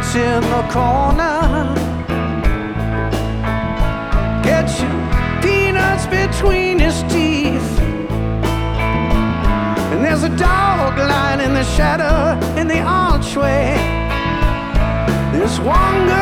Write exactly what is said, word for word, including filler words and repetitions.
sits in the corner. Gets your peanuts between his teeth. And there's a dog lying in the shadow in the archway. This one girl